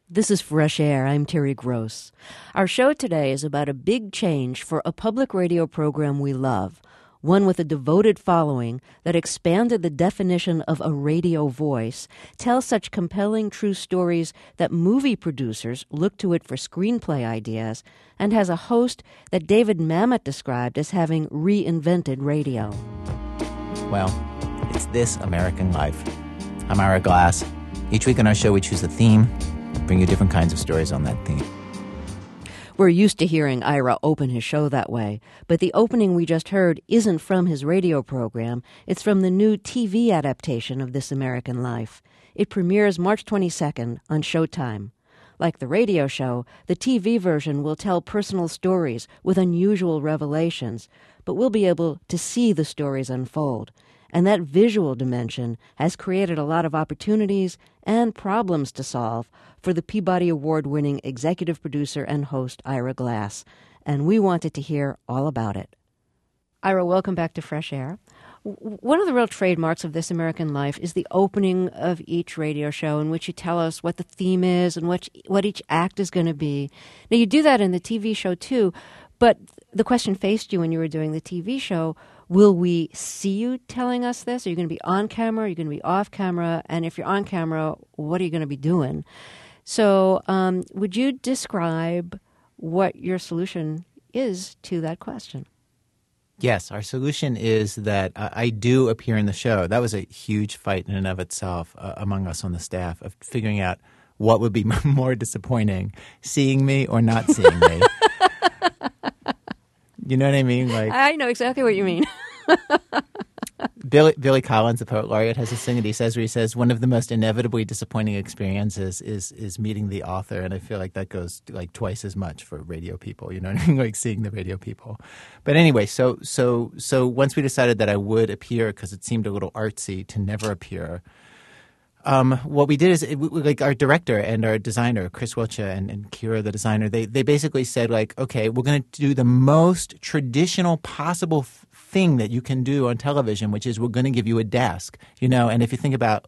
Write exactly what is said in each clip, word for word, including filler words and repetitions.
This is Fresh Air. I'm Terry Gross. Our show today is about a big change for a public radio program we love, one with a devoted following that expanded the definition of a radio voice, tells such compelling true stories that movie producers look to it for screenplay ideas, and has a host that David Mamet described as having reinvented radio. Well, it's This American Life. I'm Ira Glass. Each week on our show we choose a theme, bring you different kinds of stories on that theme. We're used to hearing Ira open his show that way, but the opening we just heard isn't from his radio program. It's from the new T V adaptation of This American Life. It premieres March twenty-second on Showtime. Like the radio show, the T V version will tell personal stories with unusual revelations, but we'll be able to see the stories unfold. And that visual dimension has created a lot of opportunities and problems to solve for the Peabody Award-winning executive producer and host Ira Glass. And we wanted to hear all about it. Ira, welcome back to Fresh Air. One of the real trademarks of This American Life is the opening of each radio show in which you tell us what the theme is and what, what each act is going to be. Now, you do that in the T V show, too, but the question faced you when you were doing the T V show, will we see you telling us this? Are you going to be on camera? Are you going to be off camera? And if you're on camera, what are you going to be doing? So um, would you describe what your solution is to that question? Yes, our solution is that uh, I do appear in the show. That was a huge fight in and of itself uh, among us on the staff of figuring out what would be more disappointing, seeing me or not seeing me. You know what I mean? Like, I know exactly what you mean. Billy, Billy Collins, the poet laureate, has this thing that he says where he says one of the most inevitably disappointing experiences is is meeting the author, and I feel like that goes like twice as much for radio people. You know what I mean? Like seeing the radio people. But anyway, so so so once we decided that I would appear because it seemed a little artsy to never appear. Um, what we did is, it, like, our director and our designer, Chris Wilcha and, and Kira, the designer, they they basically said, like, okay, we're going to do the most traditional possible f- thing that you can do on television, which is we're going to give you a desk, you know. And if you think about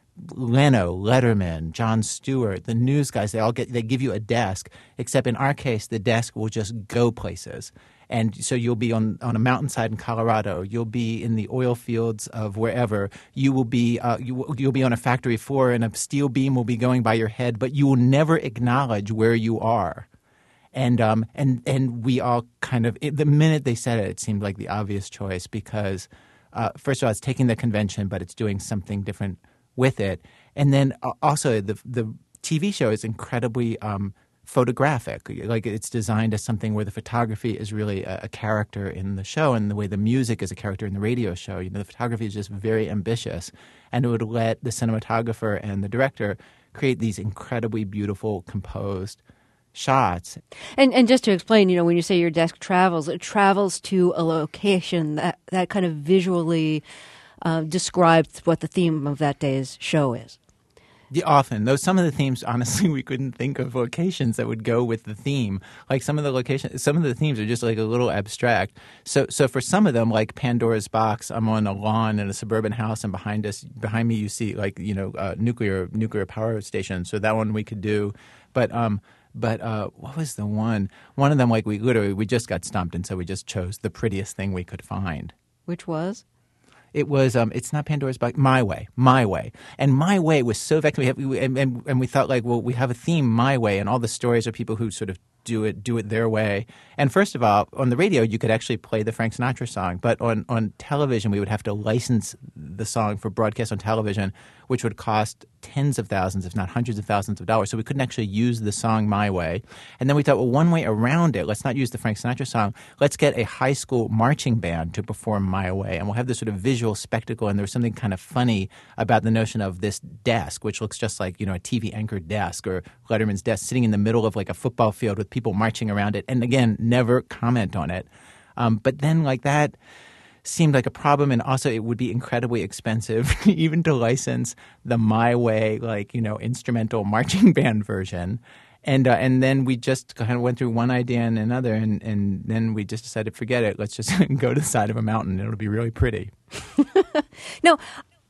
Leno, Letterman, Jon Stewart, the news guys, they all get they give you a desk, except in our case, the desk will just go places. And so you'll be on, on a mountainside in Colorado. You'll be in the oil fields of wherever. You will be uh, you, you'll be on a factory floor, and a steel beam will be going by your head, but you will never acknowledge where you are. And um and and we all kind of it, the minute they said it, it seemed like the obvious choice because uh, first of all, it's taking the convention, but it's doing something different with it. And then uh, also the the T V show is incredibly um, photographic. Like, it's designed as something where the photography is really a, a character in the show, and the way the music is a character in the radio show. You know, the photography is just very ambitious, and it would let the cinematographer and the director create these incredibly beautiful, composed shots. And and just to explain, you know, when you say your desk travels, it travels to a location that, that kind of visually uh, describes what the theme of that day's show is. Yeah, often. Though some of the themes, honestly, we couldn't think of locations that would go with the theme. Like some of the locations, some of the themes are just like a little abstract. So so for some of them, like Pandora's Box, I'm on a lawn in a suburban house, and behind us, behind me, you see like, you know, uh, nuclear nuclear power station. So that one we could do. But um, but uh, what was the one? One of them, like we literally, we just got stumped, and so we just chose the prettiest thing we could find. Which was? It was, um, it's not Pandora's Box, My Way, My Way. And My Way was so vexing. We have, we, and, and, and we thought, like, well, we have a theme, My Way, and all the stories are people who sort of do it do it their way. And first of all, on the radio, you could actually play the Frank Sinatra song. But on, on television, we would have to license the song for broadcast on television, which would cost tens of thousands, if not hundreds of thousands of dollars. So we couldn't actually use the song My Way. And then we thought, well, one way around it, let's not use the Frank Sinatra song. Let's get a high school marching band to perform My Way. And we'll have this sort of visual spectacle. And there was something kind of funny about the notion of this desk, which looks just like, you know, a T V anchored desk or Letterman's desk sitting in the middle of like a football field with people marching around it. And again, never comment on it. Um, but then like that seemed like a problem, and also it would be incredibly expensive even to license the My Way, like, you know, instrumental marching band version. And uh, and then we just kind of went through one idea and another, and, and then we just decided, forget it. Let's just go to the side of a mountain. It'll be really pretty. No,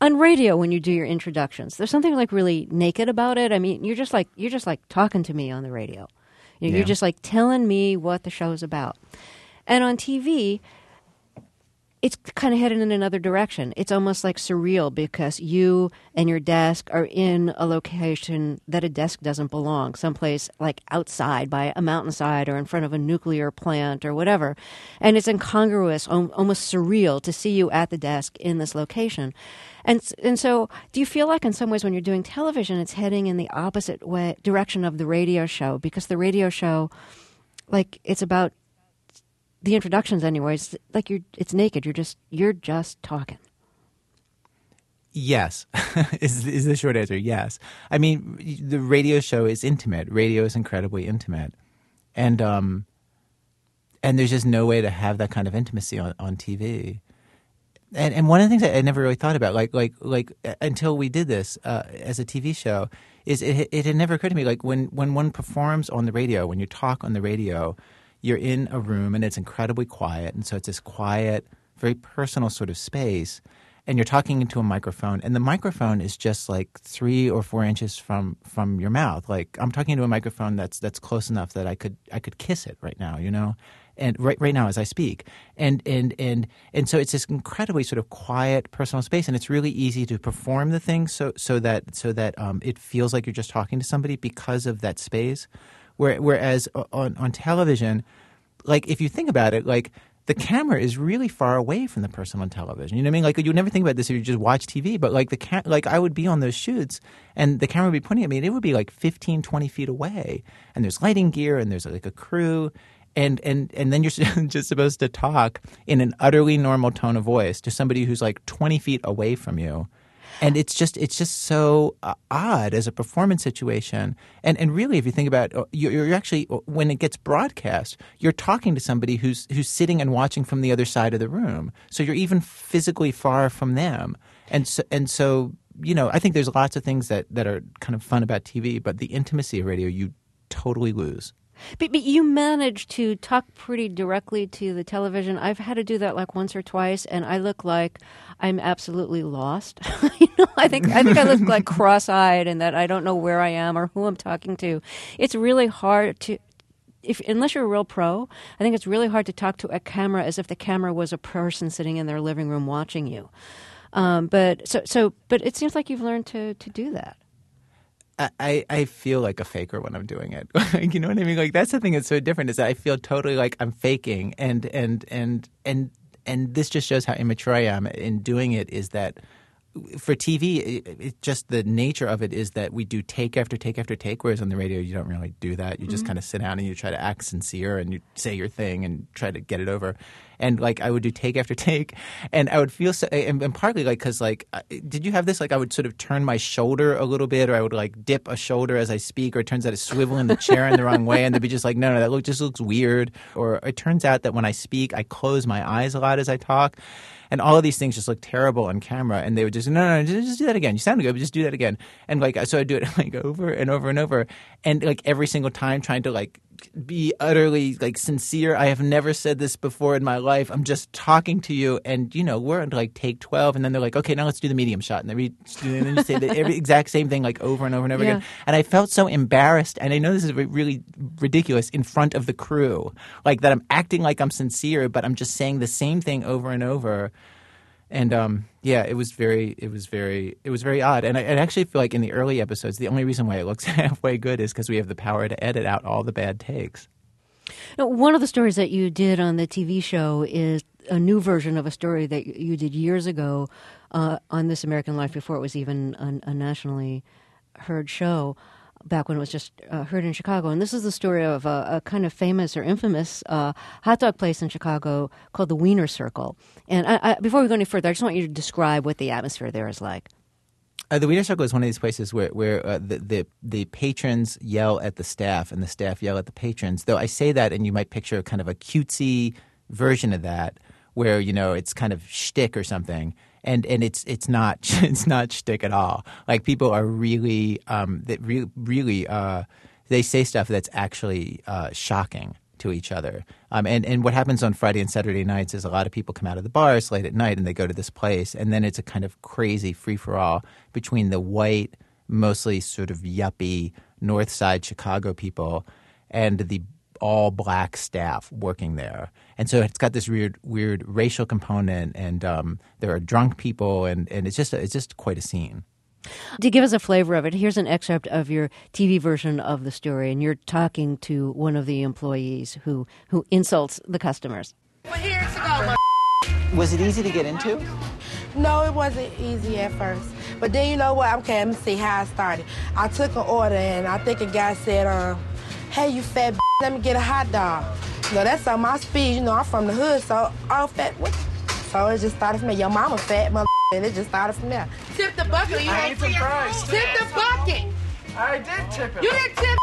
On radio, when you do your introductions, there's something like really naked about it. I mean, you're just like you're just like talking to me on the radio. You know, Yeah. You're just like telling me what the show's about. And on T V, it's kind of headed in another direction. It's almost like surreal because you and your desk are in a location that a desk doesn't belong, someplace like outside by a mountainside or in front of a nuclear plant or whatever. And it's incongruous, almost surreal to see you at the desk in this location. And and so do you feel like in some ways when you're doing television, it's heading in the opposite way direction of the radio show? Because the radio show, like, it's about the introductions anyways, like you're it's naked. You're just you're just talking. Yes, is is the short answer. Yes, I mean the radio show is intimate. Radio is incredibly intimate, and um, and there's just no way to have that kind of intimacy on, on T V. And and one of the things I never really thought about, like like like until we did this uh, as a T V show, is it it had never occurred to me, like when when one performs on the radio, when you talk on the radio, you're in a room and it's incredibly quiet, and so it's this quiet, very personal sort of space, and you're talking into a microphone, and the microphone is just like three or four inches from, from your mouth. Like I'm talking to a microphone that's that's close enough that I could I could kiss it right now, you know, and right right now as I speak, and and and and so it's this incredibly sort of quiet, personal space, and it's really easy to perform the thing so so that so that um, it feels like you're just talking to somebody because of that space. Where, whereas on, on television, like if you think about it, like the camera is really far away from the person on television. You know what I mean? Like you never think about this if you just watch T V, but like the ca- like I would be on those shoots and the camera would be pointing at me and it would be like fifteen, twenty feet away. And there's lighting gear and there's like a crew. And, and, and then you're just supposed to talk in an utterly normal tone of voice to somebody who's like twenty feet away from you. And it's just it's just so uh, odd as a performance situation. And and really, if you think about it, you're, you're actually, when it gets broadcast, you're talking to somebody who's who's sitting and watching from the other side of the room. So you're even physically far from them. And so, and so you know, I think there's lots of things that, that are kind of fun about T V, but the intimacy of radio you totally lose. But, but you manage to talk pretty directly to the television. I've had to do that like once or twice, and I look like I'm absolutely lost. you know, I think I think I look like cross-eyed, and that I don't know where I am or who I'm talking to. It's really hard to, if unless you're a real pro, I think it's really hard to talk to a camera as if the camera was a person sitting in their living room watching you. Um, but so so, but it seems like you've learned to to do that. I, I feel like a faker when I'm doing it. You know what I mean? Like that's the thing that's so different is that I feel totally like I'm faking, and and and and and this just shows how immature I am in doing it. Is that for T V, it, it just the nature of it is that we do take after take after take, whereas on the radio you don't really do that. You just mm-hmm. kind of sit down and you try to act sincere and you say your thing and try to get it over. And like I would do take after take, and I would feel so, and, and partly like because like did you have this? Like I would sort of turn my shoulder a little bit, or I would like dip a shoulder as I speak, or it turns out it's swiveling the chair in the wrong way, and they'd be just like, no, no, that look just looks weird. Or it turns out that when I speak, I close my eyes a lot as I talk. And all of these things just look terrible on camera, and they would just no, no, no, just, just do that again. You sound good, but just do that again. And like so, I do it like over and over and over, and like every single time, trying to like be utterly like sincere. I have never said this before in my life. I'm just talking to you, and you know we're on like take twelve, and then they're like, okay, now let's do the medium shot, and then we and then you say the every exact same thing like over and over and over yeah. again. And I felt so embarrassed, and I know this is really ridiculous in front of the crew, like that I'm acting like I'm sincere, but I'm just saying the same thing over and over. And um, yeah, it was very, it was very, it was very odd. And I, I actually feel like in the early episodes, the only reason why it looks halfway good is because we have the power to edit out all the bad takes. Now, one of the stories that you did on the T V show is a new version of a story that you did years ago uh, on This American Life before it was even a, a nationally heard show. Back when it was just uh, heard in Chicago. And this is the story of a, a kind of famous or infamous uh, hot dog place in Chicago called the Wiener Circle. And I, I, before we go any further, I just want you to describe what the atmosphere there is like. Uh, the Wiener Circle is one of these places where, where uh, the, the the patrons yell at the staff and the staff yell at the patrons. Though I say that and you might picture kind of a cutesy version of that where, you know, it's kind of shtick or something. And and it's it's not it's not shtick at all. Like people are really um that really really uh they say stuff that's actually uh, shocking to each other. Um, and, and what happens on Friday and Saturday nights is a lot of people come out of the bars late at night and they go to this place. And then it's a kind of crazy free-for-all between the white, mostly sort of yuppie North Side Chicago people and the all-black staff working there. And so it's got this weird weird racial component, and um, there are drunk people, and, and it's just it's just quite a scene. To give us a flavor of it, here's an excerpt of your T V version of the story, and you're talking to one of the employees who, who insults the customers. Well, here to go, Was it easy to get into? No, it wasn't easy at first. But then you know what? Okay, let me see how I started. I took an order, and I think a guy said, um, hey, you fat b****, let me get a hot dog. You know, that's on my speed. You know, I'm from the hood, so all fat. What? So it just started from there. Your mama fat, mother, and it just started from there. Tip the bucket. You I need some fries. Tip the bucket. I did tip it. You didn't tip.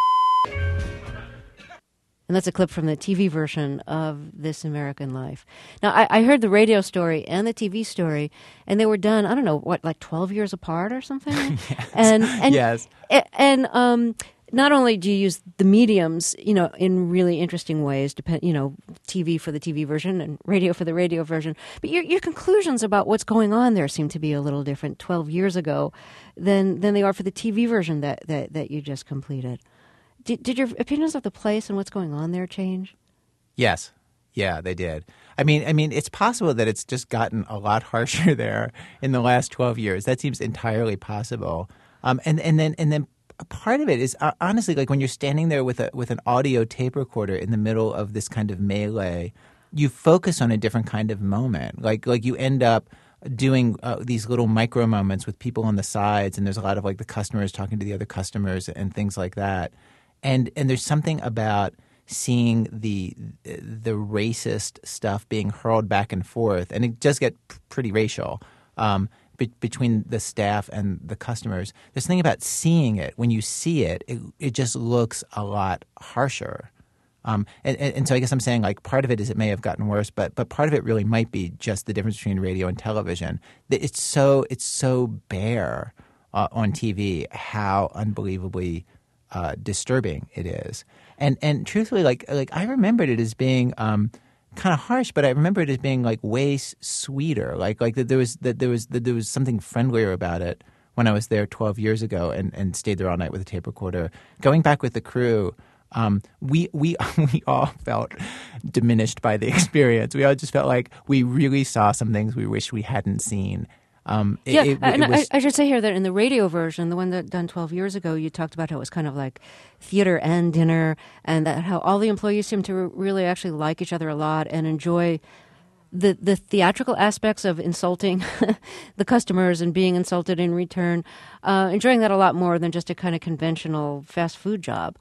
And that's a clip from the T V version of This American Life. Now, I, I heard the radio story and the T V story, and they were done, I don't know, what, like twelve years apart or something? yes. And, and, yes. And um, not only do you use the mediums, you know, in really interesting ways, depend, you know, T V for the T V version and radio for the radio version, but your, your conclusions about what's going on there seem to be a little different twelve years ago than, than they are for the T V version that, that, that you just completed. Did, did your opinions of the place and what's going on there change? Yes. Yeah, they did. I mean, I mean, it's possible that it's just gotten a lot harsher there in the last twelve years. That seems entirely possible. Um, and, and then and then part of it is uh, honestly, like when you're standing there with a with an audio tape recorder in the middle of this kind of melee, you focus on a different kind of moment. Like like you end up doing uh, these little micro moments with people on the sides, and there's a lot of like the customers talking to the other customers and things like that. And and there's something about seeing the the racist stuff being hurled back and forth, and it does get p- pretty racial um, be- between the staff and the customers. There's something about seeing it. When you see it, it, it just looks a lot harsher. Um, and, and, and so I guess I'm saying like part of it is it may have gotten worse, but but part of it really might be just the difference between radio and television. It's so it's so bare uh, on T V how unbelievably Uh, disturbing it is, and and truthfully, like like I remembered it as being um, kind of harsh, but I remember it as being like way s- sweeter, like like that there was that there was that there was something friendlier about it when I was there twelve years ago and, and stayed there all night with a tape recorder. Going back with the crew, um, we we we all felt diminished by the experience. We all just felt like we really saw some things we wish we hadn't seen. Um, it, yeah, it, it, and it was, I, I should say here that in the radio version, the one that done twelve years ago, you talked about how it was kind of like theater and dinner, and that how all the employees seemed to really actually like each other a lot and enjoy the the theatrical aspects of insulting the customers and being insulted in return, uh, enjoying that a lot more than just a kind of conventional fast food job.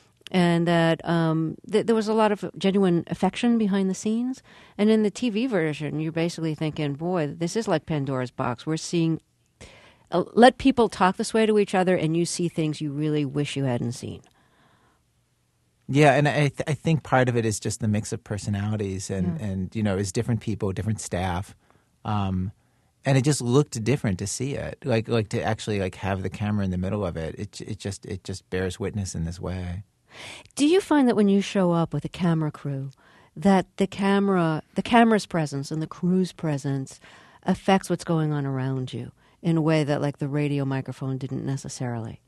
And that um, th- there was a lot of genuine affection behind the scenes. And in the T V version, you're basically thinking, boy, this is like Pandora's box. We're seeing, uh, let people talk this way to each other, and you see things you really wish you hadn't seen. Yeah, and I, th- I think part of it is just the mix of personalities and, Yeah. and you know, it's different people, different staff. Um, and it just looked different to see it. Like like to actually like have the camera in the middle of it. It it just it just bears witness in this way. Do you find that when you show up with a camera crew, that the camera, the camera's presence and the crew's presence affects what's going on around you in a way that, like, the radio microphone didn't necessarily?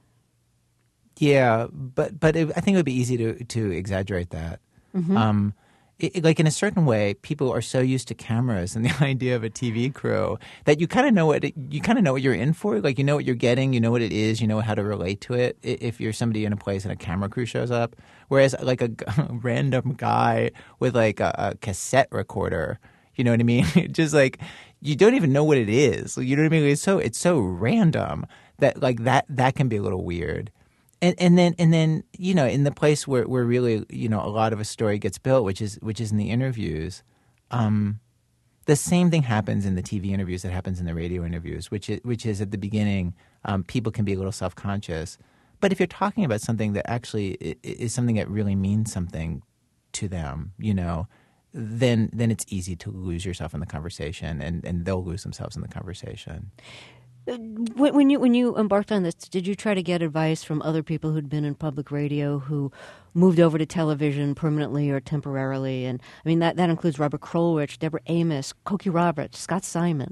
Yeah, but but it, I think it would be easy to to exaggerate that. Mm-hmm. Um, it, it- like in a certain way, people are so used to cameras and the idea of a T V crew that you kind of know what it, you kind of know what you're in for. Like you know what you're getting, you know what it is, you know how to relate to it. i- If you're somebody in a place and a camera crew shows up, whereas like a, g- random guy with like a, a cassette recorder, you know what I mean? Just like you don't even know what it is. You know what I mean? It's so it's so random that like that that can be a little weird. And and then and then you know in the place where, where really you know a lot of a story gets built, which is which is in the interviews, um, the same thing happens in the T V interviews that happens in the radio interviews, which is which is at the beginning, um, people can be a little self conscious, but if you're talking about something that actually is something that really means something to them, you know, then then it's easy to lose yourself in the conversation, and, and they'll lose themselves in the conversation. When when you when you embarked on this, did you try to get advice from other people who'd been in public radio who moved over to television permanently or temporarily? And I mean that, that includes Robert Krulwich, Deborah Amos, Cokie Roberts, Scott Simon.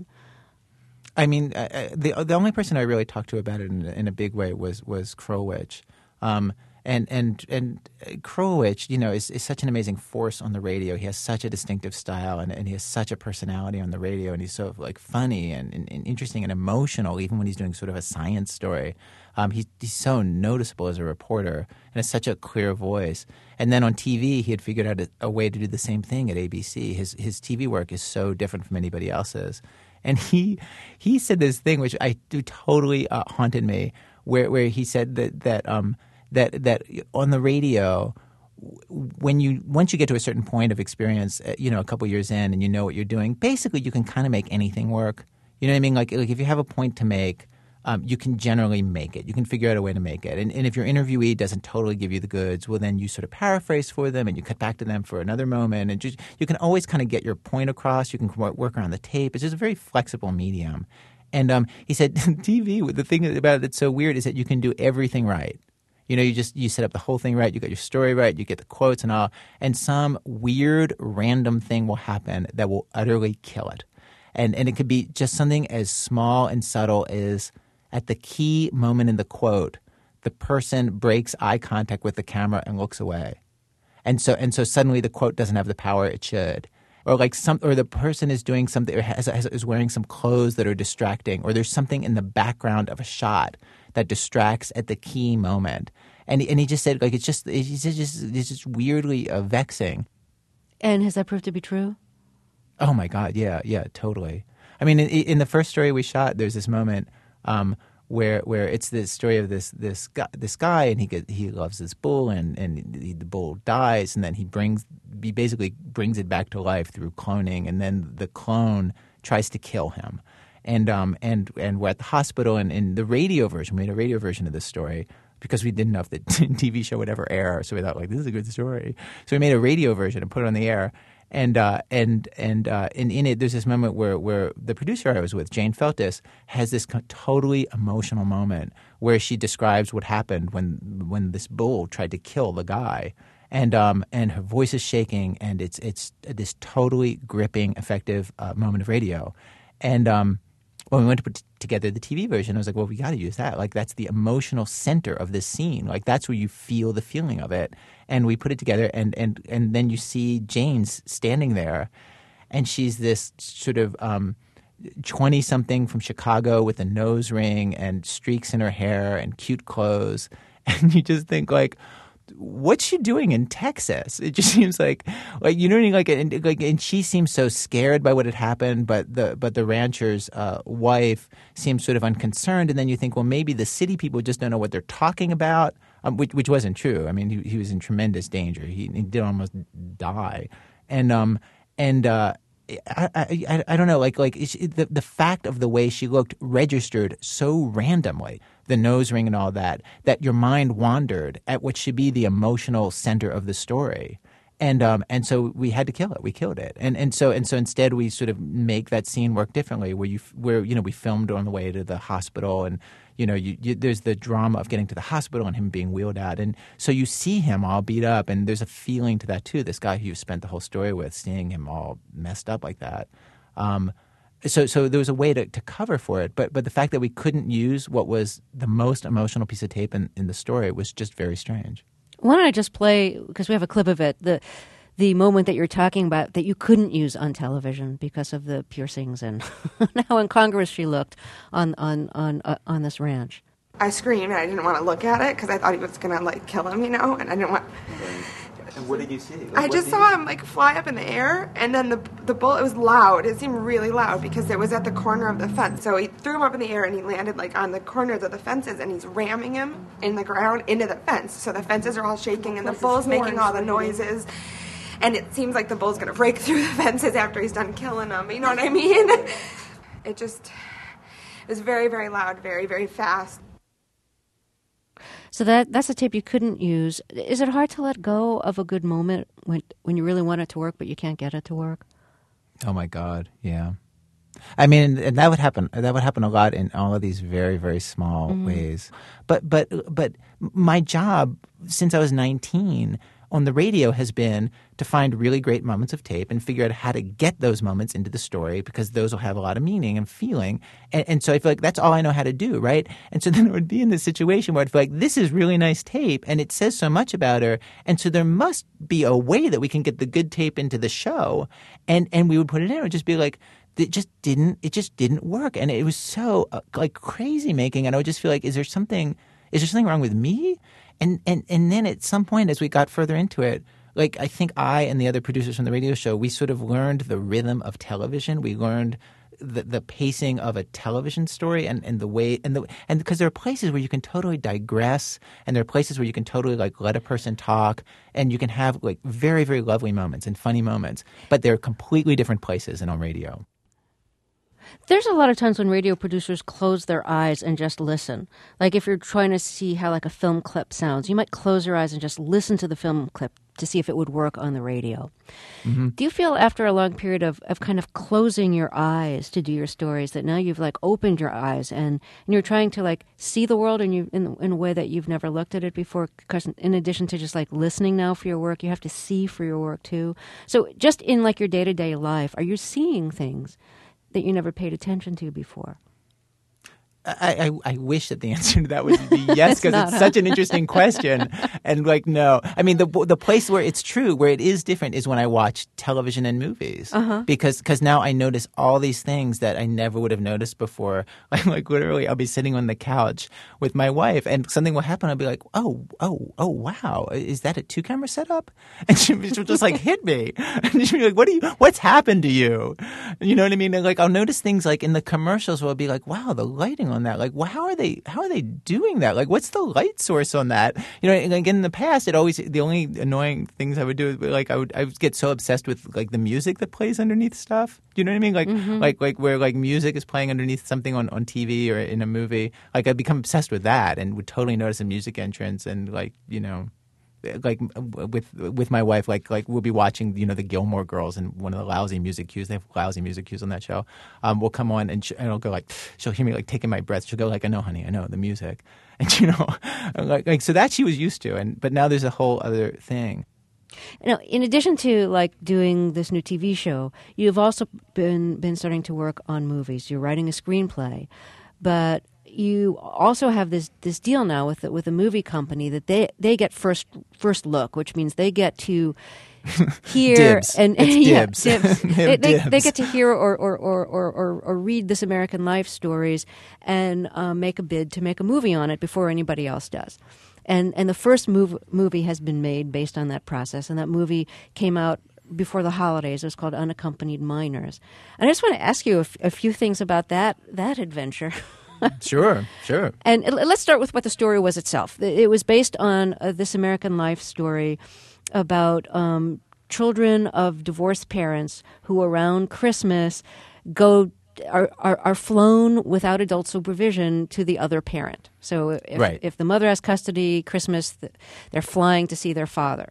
I mean, uh, the the only person I really talked to about it in, in a big way was was Krulwich. Um, And and and Krulwich, you know, is, is such an amazing force on the radio. He has such a distinctive style, and, and he has such a personality on the radio, and he's so like funny and, and, and interesting and emotional, even when he's doing sort of a science story. Um, he's, he's so noticeable as a reporter, and has such a clear voice. And then on T V, he had figured out a, a way to do the same thing at A B C. His his T V work is so different from anybody else's. And he he said this thing which I do totally uh, haunted me, where where he said that that um. That that on the radio, when you once you get to a certain point of experience, you know, a couple years in, and you know what you're doing, basically you can kind of make anything work. You know what I mean? Like, like if you have a point to make, um, you can generally make it. You can figure out a way to make it. And, and if your interviewee doesn't totally give you the goods, well, then you sort of paraphrase for them and you cut back to them for another moment. And just, you can always kind of get your point across. You can work around the tape. It's just a very flexible medium. And um, he said, T V, the thing about it that's so weird is that you can do everything right. You know, you just you set up the whole thing right. You got your story right. You get the quotes and all, and some weird random thing will happen that will utterly kill it. And and it could be just something as small and subtle as at the key moment in the quote, the person breaks eye contact with the camera and looks away, and so and so suddenly the quote doesn't have the power it should. Or like some, or the person is doing something, or has, has, is wearing some clothes that are distracting, or there's something in the background of a shot that distracts at the key moment. And and he just said, like, it's just it's just it's just weirdly uh, vexing. And has that proved to be true? Oh my God, yeah, yeah, totally. I mean, in, in the first story we shot, there's this moment um, where where it's the story of this this guy, this guy, and he get, he loves this bull, and and the, the bull dies, and then he brings he basically brings it back to life through cloning, and then the clone tries to kill him, and um and and we're at the hospital, and in the radio version, we made a radio version of this story because we didn't know if the T V show would ever air, so we thought, like, this is a good story, so we made a radio version and put it on the air. And uh, and and uh, and in it, there's this moment where, where the producer I was with, Jane Feltis, has this totally emotional moment where she describes what happened when when this bull tried to kill the guy, and um and her voice is shaking, and it's it's this totally gripping, effective uh, moment of radio. And um, when we went to put t- together the T V version, I was like, well, we got to use that. Like, that's the emotional center of this scene. Like, that's where you feel the feeling of it. And we put it together, and and and then you see Jane's standing there, and she's this sort of um, twenty-something from Chicago with a nose ring and streaks in her hair and cute clothes, and you just think, like, what's she doing in Texas? It just seems like, like you know what I mean? Like, and, like, and she seems so scared by what had happened, but the but the rancher's uh, wife seems sort of unconcerned. And then you think, well, maybe the city people just don't know what they're talking about, um, which, which wasn't true. I mean, he, he was in tremendous danger. He, he did almost die, and um and. Uh, I, I I don't know, like like the the fact of the way she looked registered so randomly, the nose ring and all that, that your mind wandered at what should be the emotional center of the story, and um and so we had to kill it. We killed it, and and so and so instead we sort of make that scene work differently, where you where you know we filmed on the way to the hospital, and you know you, you there's the drama of getting to the hospital and him being wheeled out, and so you see him all beat up, and there's a feeling to that too. This guy who you spent the whole story with, seeing him all messed up like that. Um, so so there was a way to, to cover for it, but but the fact that we couldn't use what was the most emotional piece of tape in, in the story was just very strange. Why don't I just play, because we have a clip of it, the the moment that you're talking about that you couldn't use on television because of the piercings and how incongruous she looked on on on uh, on this ranch. I screamed and I didn't want to look at it because I thought he was gonna like kill him, you know, and I didn't want. And what did you see? Like, I just saw him like fly up in the air, and then the the bullet, it was loud. It seemed really loud because it was at the corner of the fence. So he threw him up in the air and he landed like on the corners of the fences, and he's ramming him in the ground into the fence. So the fences are all shaking and the bull's making all the noises. And it seems like the bull's going to break through the fences after he's done killing them. You know what I mean? It just, it was very, very loud, very, very fast. So that that's a tape you couldn't use. Is it hard to let go of a good moment when when you really want it to work, but you can't get it to work? Oh, my God, yeah. I mean, and that would happen. That would happen a lot in all of these very, very small mm-hmm. ways. But, but, but my job since I was nineteen on the radio has been to find really great moments of tape and figure out how to get those moments into the story, because those will have a lot of meaning and feeling. And, and so I feel like that's all I know how to do, right? And so then it would be in this situation where I'd feel like this is really nice tape and it says so much about her. And so there must be a way that we can get the good tape into the show. And, and we would put it in. It would just be like, it just didn't, it just didn't work. And it was so uh, like crazy making. And I would just feel like, is there something, is there something wrong with me? And, and and then at some point, as we got further into it, like I think I and the other producers from the radio show, we sort of learned the rhythm of television. We learned the, the pacing of a television story and, and the way and the and because there are places where you can totally digress, and there are places where you can totally like let a person talk, and you can have like very, very lovely moments and funny moments, but they're completely different places than on radio. There's a lot of times when radio producers close their eyes and just listen. Like if you're trying to see how like a film clip sounds, you might close your eyes and just listen to the film clip to see if it would work on the radio. Mm-hmm. Do you feel after a long period of, of kind of closing your eyes to do your stories that now you've like opened your eyes and, and you're trying to like see the world and you in, in a way that you've never looked at it before? Because in addition to just like listening now for your work, you have to see for your work too. So just in like your day-to-day life, are you seeing things that you never paid attention to before? I, I, I wish that the answer to that would be yes, because it's, it's such an interesting question. And like, no. I mean, the the place where it's true, where it is different, is when I watch television and movies. Uh-huh. Because cause now I notice all these things that I never would have noticed before. Like, like literally, I'll be sitting on the couch with my wife and something will happen. I'll be like, oh, oh, oh, wow. Is that a two-camera setup? And she, she'll just like hit me. And she'll be like, what do you, what's happened to you? You know what I mean? And like, I'll notice things like in the commercials where I'll be like, wow, the lighting on that, like, well, how are they how are they doing that? Like, what's the light source on that? You know, like in the past, it always, the only annoying things I would do is like I would I would get so obsessed with like the music that plays underneath stuff. You know what I mean? Like mm-hmm. like like where like music is playing underneath something on, on T V or in a movie. Like I'd become obsessed with that and would totally notice a music entrance and like, you know, like with with my wife, like like we'll be watching, you know, the Gilmore Girls, and one of the lousy music cues, they have lousy music cues on that show. Um, we'll come on and, sh- and I'll go like, she'll hear me like taking my breath. She'll go like, I know, honey, I know the music, and you know, like like so that she was used to, and but now there's a whole other thing. Now, in addition to like doing this new T V show, you've also been been starting to work on movies. You're writing a screenplay, but you also have this, this deal now with the, with a movie company that they, they get first first look, which means they get to hear dibs. and it's yeah, dibs. dibs. they, they, they, dibs. they get to hear or or, or, or, or, or read This American Life stories and uh, make a bid to make a movie on it before anybody else does. And and the first move, movie has been made based on that process, and that movie came out before the holidays. It was called Unaccompanied Minors. And I just want to ask you a, f- a few things about that that adventure. Sure, sure. And let's start with what the story was itself. It was based on uh, This American Life story about um, children of divorced parents who around Christmas go are, are are flown without adult supervision to the other parent. So if, right. if the mother has custody, Christmas, they're flying to see their father.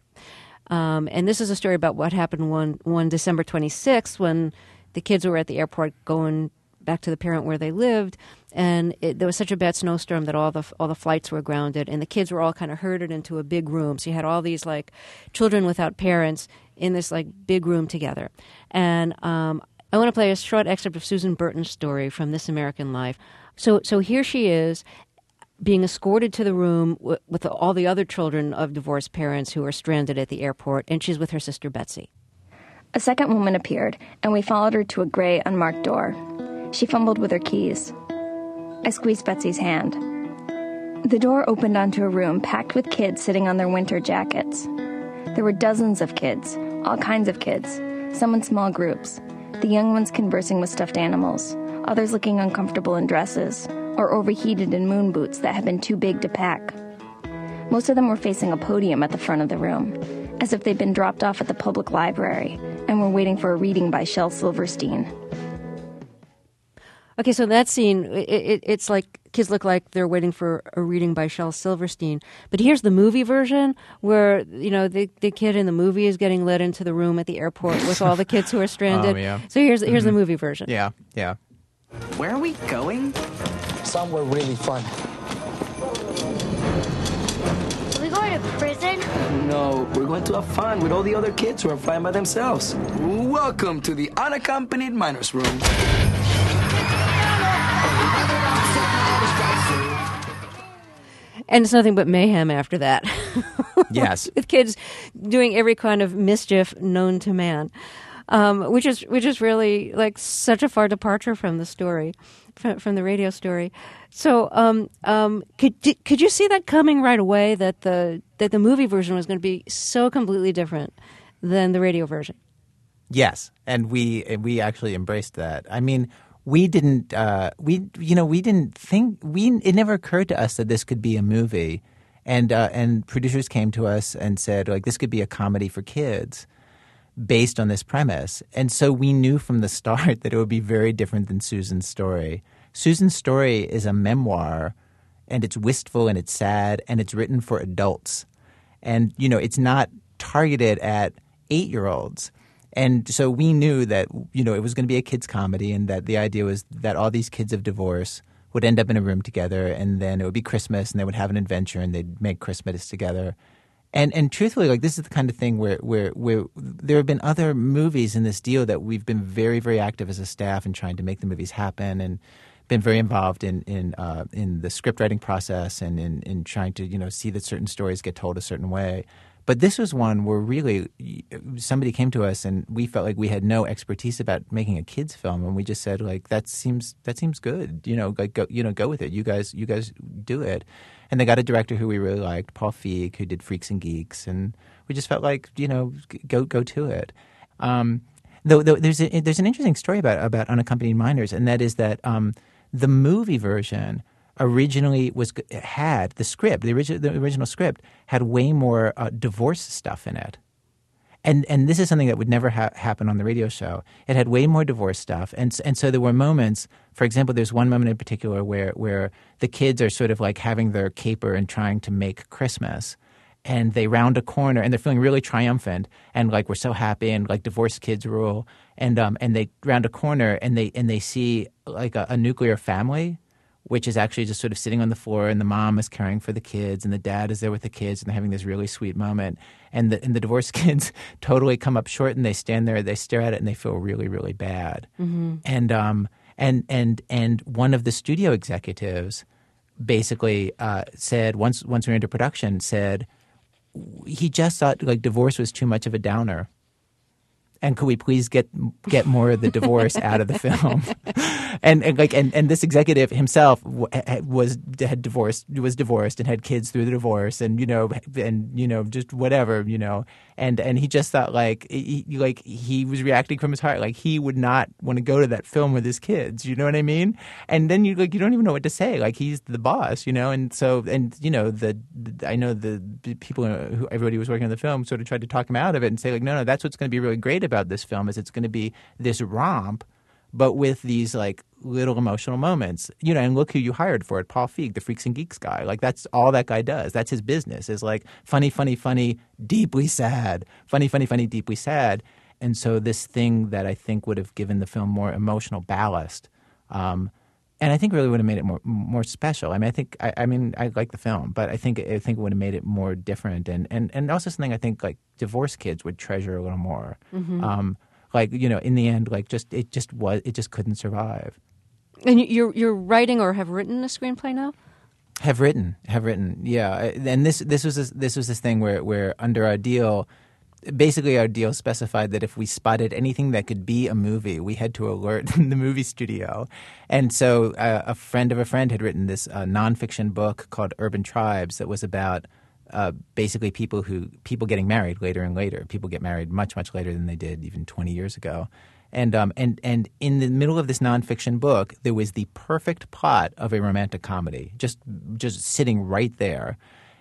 Um, and this is a story about what happened one, one December twenty-sixth when the kids were at the airport going back to the parent where they lived, and it, there was such a bad snowstorm that all the all the flights were grounded, and the kids were all kind of herded into a big room. So you had all these like children without parents in this like big room together. And um, I want to play a short excerpt of Susan Burton's story from This American Life. So so here she is, being escorted to the room w- with all the other children of divorced parents who are stranded at the airport, and she's with her sister Betsy. A second woman appeared, and we followed her to a gray, unmarked door. She fumbled with her keys. I squeezed Betsy's hand. The door opened onto a room packed with kids sitting on their winter jackets. There were dozens of kids, all kinds of kids, some in small groups, the young ones conversing with stuffed animals, others looking uncomfortable in dresses, or overheated in moon boots that had been too big to pack. Most of them were facing a podium at the front of the room, as if they'd been dropped off at the public library and were waiting for a reading by Shel Silverstein. Okay, so that scene, it, it, it's like kids look like they're waiting for a reading by Shel Silverstein. But here's the movie version where, you know, the, the kid in the movie is getting led into the room at the airport with all the kids who are stranded. Oh, yeah. So here's here's Mm-hmm. the movie version. Yeah, yeah. Where are we going? Somewhere really fun. Are we going to prison? No, we're going to have fun with all the other kids who are flying by themselves. Welcome to the unaccompanied minors room. And it's nothing but mayhem after that. Yes. With kids doing every kind of mischief known to man. Um, which is which is really like such a far departure from the story, from, from the radio story. So, um, um, could could you see that coming right away? That the that the movie version was going to be so completely different than the radio version. Yes, and we we actually embraced that. I mean, we didn't uh, we you know we didn't think we it never occurred to us that this could be a movie, and uh, and producers came to us and said like this could be a comedy for kids, based on this premise. And so we knew from the start that it would be very different than Susan's story. Susan's story is a memoir, and it's wistful and it's sad, and it's written for adults. And, you know, it's not targeted at eight-year-olds. And so we knew that, you know, it was going to be a kids' comedy, and that the idea was that all these kids of divorce would end up in a room together, and then it would be Christmas, and they would have an adventure, and they'd make Christmas together. And and truthfully, like this is the kind of thing where, where where there have been other movies in this deal that we've been very, very active as a staff in trying to make the movies happen, and been very involved in in uh, in the script writing process, and in, in trying to you know see that certain stories get told a certain way. But this was one where really somebody came to us and we felt like we had no expertise about making a kids film, and we just said like that seems that seems good, you know, like go you know go with it. You guys you guys do it. And they got a director who we really liked, Paul Feig, who did Freaks and Geeks, and we just felt like you know go go to it. Um, though, though there's a, there's an interesting story about about unaccompanied minors, and that is that um, the movie version originally was had the script, the original the original script had way more uh, divorce stuff in it. And and this is something that would never ha- happen on the radio show. It had way more divorce stuff, and and so there were moments. For example, there's one moment in particular where where the kids are sort of like having their caper and trying to make Christmas, and they round a corner and they're feeling really triumphant and like we're so happy and like divorced kids rule, and um and they round a corner and they and they see like a, a nuclear family, which is actually just sort of sitting on the floor, and the mom is caring for the kids, and the dad is there with the kids, and they're having this really sweet moment. And the, and the divorced kids totally come up short, and they stand there, they stare at it, and they feel really, really bad. Mm-hmm. And um and and and one of the studio executives basically uh, said once once we were into production said he just thought like divorce was too much of a downer. And could we please get get more of the divorce out of the film? And, and like and, and this executive himself was had divorced was divorced and had kids through the divorce, and you know and you know just whatever you know and and he just thought like he, like he was reacting from his heart, like he would not want to go to that film with his kids. You know what I mean? And then you like you don't even know what to say. Like he's the boss, you know. And so and you know the, the I know the, the people who everybody was working on the film sort of tried to talk him out of it and say like no no that's what's going to be really great about this film is it's going to be this romp, but with these like little emotional moments, you know. And look who you hired for it, Paul Feig, the Freaks and Geeks guy. Like that's all that guy does. That's his business. Is like funny, funny, funny, deeply sad, funny, funny, funny, deeply sad. And so this thing that I think would have given the film more emotional ballast, um, and I think really would have made it more more special. I mean, I think I, I mean I like the film, but I think I think it would have made it more different, and and and also something I think like divorced kids would treasure a little more. Mm-hmm. Um, like you know, in the end, like just it just was it just couldn't survive. And you're you're writing or have written a screenplay now? Have written, have written, yeah. And this this was this, this was this thing where where under our deal. Basically, our deal specified that if we spotted anything that could be a movie, we had to alert the movie studio. And so uh, a friend of a friend had written this uh, nonfiction book called Urban Tribes that was about uh, basically people who people getting married later and later. People get married much, much later than they did even twenty years ago. And um, and and in the middle of this nonfiction book, there was the perfect plot of a romantic comedy, just just sitting right there.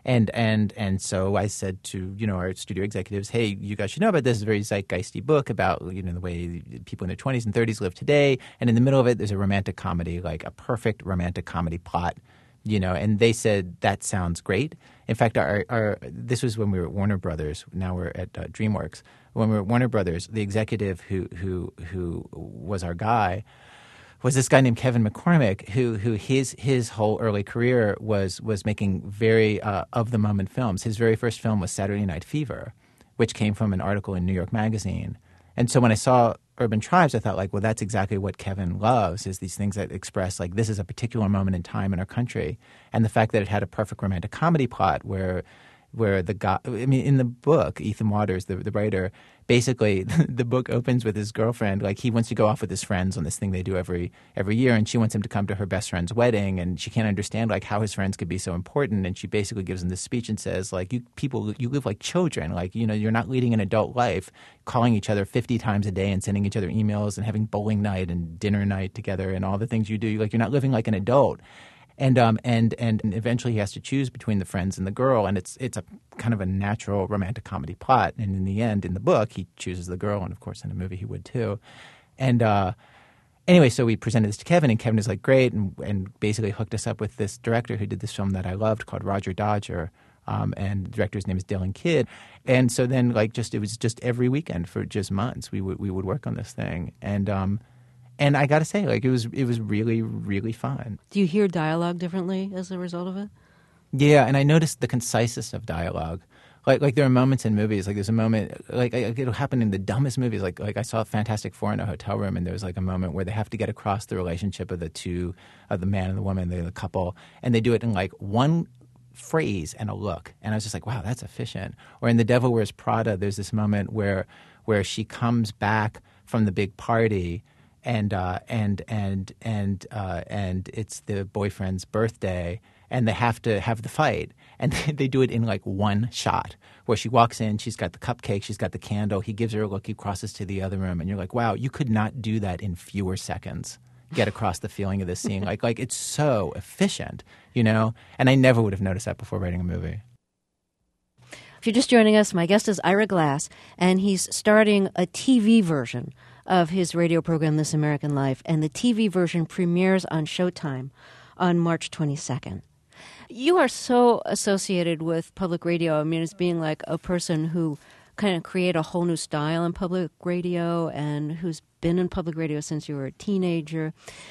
And and and so I said to, you know, our studio executives, hey, you guys should know about this. It's a very zeitgeisty book about, you know, the way people in their twenties and thirties live today. And in the middle of it, there's a romantic comedy, like a perfect romantic comedy plot, you know. And they said, that sounds great. In fact, our, our this was when we were at Warner Brothers. Now we're at uh, DreamWorks. When we were at Warner Brothers, the executive who who who was our guy was this guy named Kevin McCormick, who who his his whole early career was was making very uh, of the moment films. His very first film was Saturday Night Fever, which came from an article in New York Magazine. And so when I saw Urban Tribes, I thought, like, well, that's exactly what Kevin loves, is these things that express, like, this is a particular moment in time in our country. And the fact that it had a perfect romantic comedy plot where where the guy, I mean, in the book, Ethan Waters, the, the writer, basically the book opens with his girlfriend. Like, he wants to go off with his friends on this thing they do every every year, and she wants him to come to her best friend's wedding, and she can't understand, like, how his friends could be so important. And she basically gives him this speech and says, like, you people, you live like children. Like, you know, you're not leading an adult life, calling each other fifty times a day and sending each other emails and having bowling night and dinner night together and all the things you do. Like, you're not living like an adult. And um and and eventually he has to choose between the friends and the girl, and it's it's a kind of a natural romantic comedy plot. And in the end, in the book, he chooses the girl, and of course in the movie he would too. And uh, anyway, so we presented this to Kevin, and Kevin is like, great, and and basically hooked us up with this director who did this film that I loved called Roger Dodger. Um, and the director's name is Dylan Kidd. And so then, like, just it was just every weekend for just months we would we would work on this thing. And um And I got to say, like, it was it was really, really fun. Do you hear dialogue differently as a result of it? Yeah, and I noticed the conciseness of dialogue. Like, like there are moments in movies, like there's a moment, like, like it'll happen in the dumbest movies. Like, like I saw Fantastic Four in a hotel room, and there was like a moment where they have to get across the relationship of the two, of the man and the woman, the, the couple, and they do it in like one phrase and a look. And I was just like, wow, that's efficient. Or in The Devil Wears Prada, there's this moment where where she comes back from the big party. And uh, and and and uh, and it's the boyfriend's birthday, and they have to have the fight, and they do it in like one shot, where she walks in, she's got the cupcake, she's got the candle, he gives her a look, he crosses to the other room, and you're like, wow, you could not do that in fewer seconds. Get across the feeling of this scene, like like it's so efficient, you know. And I never would have noticed that before writing a movie. If you're just joining us, my guest is Ira Glass, and he's starting a T V version of his radio program, This American Life, and the T V version premieres on Showtime on March twenty-second. You are so associated with public radio. I mean, as being like a person who kind of created a whole new style in public radio and who's been in public radio since you were a teenager.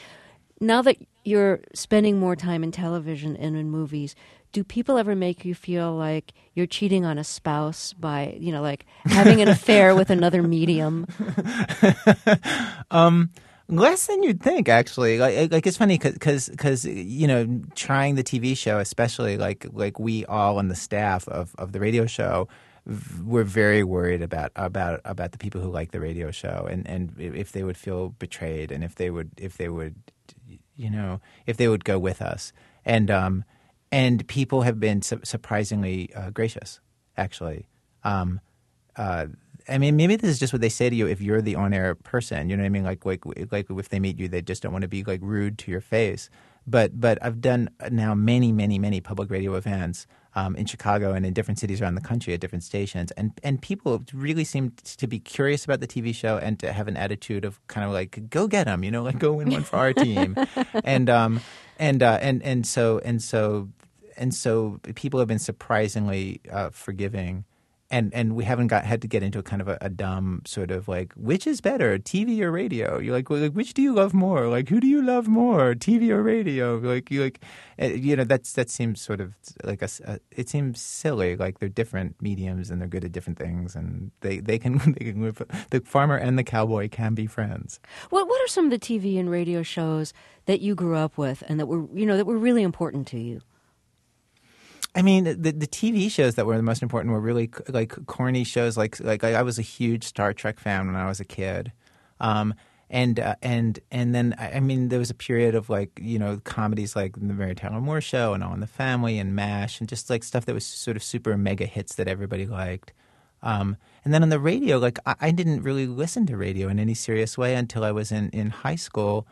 Now that you're spending more time in television and in movies, do people ever make you feel like you're cheating on a spouse by, you know, like having an affair with another medium? um, less than you'd think, actually. Like, like it's funny because, because you know, trying the T V show, especially like like we all on the staff of, of the radio show, we're very worried about about about the people who like the radio show, and, and if they would feel betrayed, and if they would if they would, you know, if they would go with us, and um. And people have been su- surprisingly uh, gracious, actually. Um, uh, I mean, maybe this is just what they say to you if you're the on-air person. You know what I mean? Like, like, like if they meet you, they just don't want to be like rude to your face. But, but I've done now many, many, many public radio events um, in Chicago and in different cities around the country at different stations, and and people really seem to be curious about the T V show and to have an attitude of kind of like, go get them, you know, like go win one for our team, and um and uh, and and so and so. And so people have been surprisingly uh, forgiving, and, and we haven't got had to get into a kind of a, a dumb sort of like, which is better, T V or radio? You're like, well, like, which do you love more? Like, who do you love more, T V or radio? Like, you like, you know, that's that seems sort of like a, a it seems silly. Like they're different mediums and they're good at different things, and they they can they can the farmer and the cowboy can be friends. What what are some of the T V and radio shows that you grew up with and that were you know that were really important to you? I mean, the the T V shows that were the most important were really like corny shows. Like like I was a huge Star Trek fan when I was a kid, um, and uh, and and then I mean there was a period of like you know comedies like the Mary Tyler Moore Show and All in the Family and MASH and just like stuff that was sort of super mega hits that everybody liked. Um, and then on the radio, like I, I didn't really listen to radio in any serious way until I was in, in high school.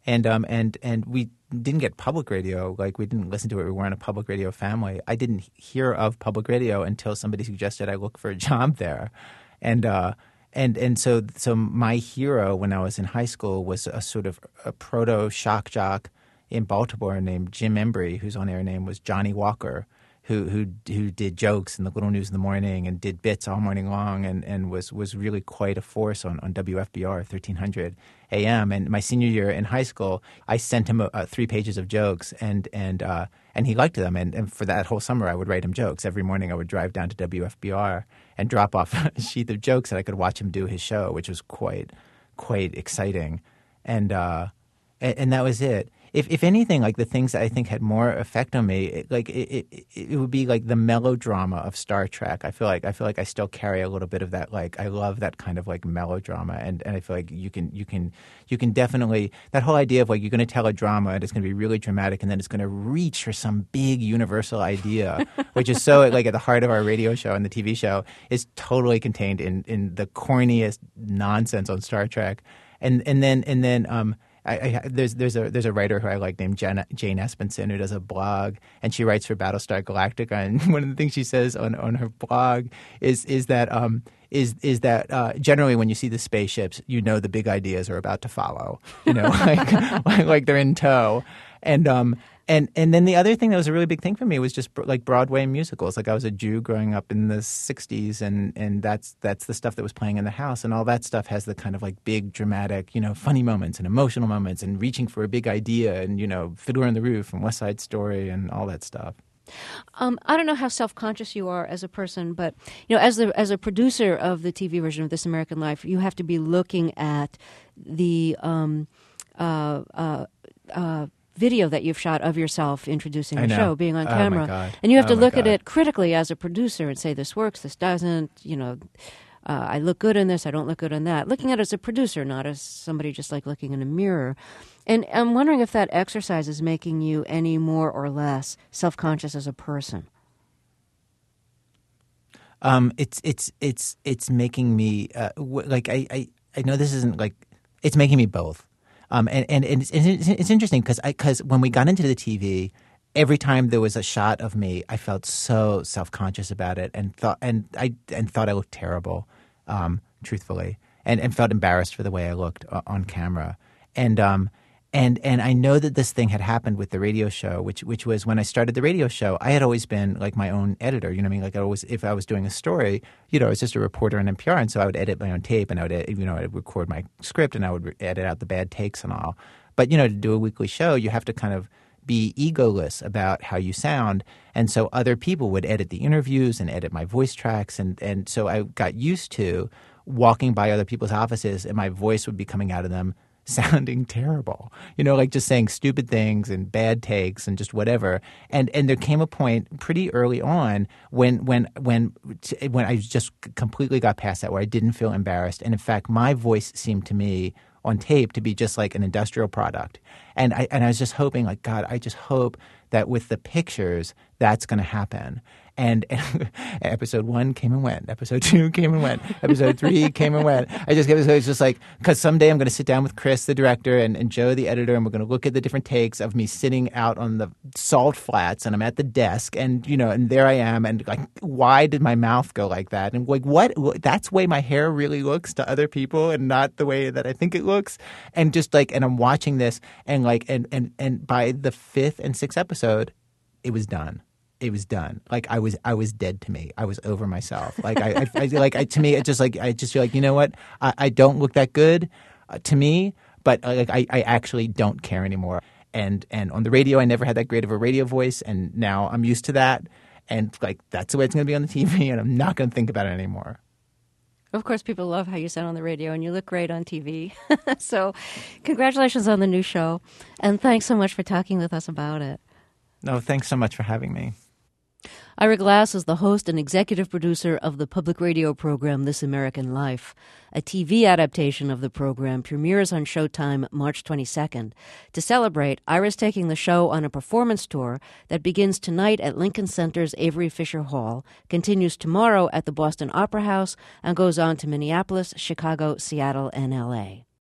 and um and and we didn't get public radio. Like, we didn't listen to it. We weren't a public radio family. I didn't hear of public radio until somebody suggested I look for a job there, and uh, and and so so my hero when I was in high school was a sort of a proto shock jock in Baltimore named Jim Embry, whose on-air name was Johnny Walker, who who who did jokes in the Little News in the Morning and did bits all morning long, and, and was was really quite a force on, on W F B R thirteen hundred A M. And my senior year in high school, I sent him uh, three pages of jokes, and and uh, and he liked them. And, and for that whole summer, I would write him jokes. Every morning, I would drive down to W F B R and drop off a sheet of jokes, and I could watch him do his show, which was quite quite exciting. And uh, and, and that was it. If if anything, like the things that I think had more effect on me, it, like it, it, it would be like the melodrama of Star Trek. I feel like I feel like I still carry a little bit of that. Like, I love that kind of like melodrama, and, and I feel like you can you can you can definitely, that whole idea of like you're going to tell a drama and it's going to be really dramatic, and then it's going to reach for some big universal idea, which is so like at the heart of our radio show and the T V show, is totally contained in in the corniest nonsense on Star Trek, and and then and then um. I, I, there's there's a there's a writer who I like named Jen, Jane Espenson, who does a blog, and she writes for Battlestar Galactica. And one of the things she says on, on her blog is is that um is is that uh, generally when you see the spaceships, you know the big ideas are about to follow. You know, like, like like they're in tow, and um. And and then the other thing that was a really big thing for me was just like Broadway musicals. Like, I was a Jew growing up in the sixties, and, and that's that's the stuff that was playing in the house. And all that stuff has the kind of like big dramatic, you know, funny moments and emotional moments and reaching for a big idea, and, you know, Fiddler on the Roof and West Side Story and all that stuff. Um, I don't know how self-conscious you are as a person, but, you know, as the as a producer of the T V version of This American Life, you have to be looking at the um, uh, uh, uh, video that you've shot of yourself introducing the show, being on oh camera. My God. And you have oh to look God. at it critically as a producer and say, this works, this doesn't, you know, uh, I look good in this, I don't look good in that. Looking at it as a producer, not as somebody just like looking in a mirror. And I'm wondering if that exercise is making you any more or less self-conscious as a person. Um, it's it's it's it's making me uh, w- like I, I I know this isn't like it's making me both. Um, and, and, and it's, it's, it's interesting because because when we got into the T V, every time there was a shot of me, I felt so self-conscious about it, and thought and I and thought I looked terrible, um, truthfully, and, and felt embarrassed for the way I looked uh, on camera. And um, and and I know that this thing had happened with the radio show, which which was when I started the radio show. I had always been like my own editor. You know what I mean? Like, I always, if I was doing a story, you know, I was just a reporter on N P R, and so I would edit my own tape, and I would, you know, I would record my script, and I would edit out the bad takes and all. But, you know, to do a weekly show, you have to kind of be egoless about how you sound, and so other people would edit the interviews and edit my voice tracks, and and so I got used to walking by other people's offices, and my voice would be coming out of them sounding terrible, you know, like just saying stupid things and bad takes and just whatever. And and there came a point pretty early on when when when when I just completely got past that, where I didn't feel embarrassed, and in fact, my voice seemed to me on tape to be just like an industrial product. And I and I was just hoping, like, God, I just hope that with the pictures, that's going to happen. And, and episode one came and went. Episode two came and went. Episode three came and went. I just it was just like, because someday I'm going to sit down with Chris, the director, and, and Joe, the editor, and we're going to look at the different takes of me sitting out on the salt flats, and I'm at the desk, and you know, and there I am, and like, why did my mouth go like that? And like, what? That's the way my hair really looks to other people, and not the way that I think it looks. And just like, and I'm watching this, and like, and and and by the fifth and sixth episode, it was done. It was done. Like, I was, I was dead to me. I was over myself. Like, I, I, I like, I, to me, it just like, I just feel like, you know what? I, I don't look that good uh, to me, but uh, like, I, I actually don't care anymore. And, and on the radio, I never had that great of a radio voice, and now I'm used to that. And like, that's the way it's going to be on the T V, and I'm not going to think about it anymore. Of course, people love how you sound on the radio, and you look great on T V. So, congratulations on the new show, and thanks so much for talking with us about it. No, thanks so much for having me. Ira Glass is the host and executive producer of the public radio program This American Life. A T V adaptation of the program premieres on Showtime March twenty-second. To celebrate, Ira's taking the show on a performance tour that begins tonight at Lincoln Center's Avery Fisher Hall, continues tomorrow at the Boston Opera House, and goes on to Minneapolis, Chicago, Seattle, and L A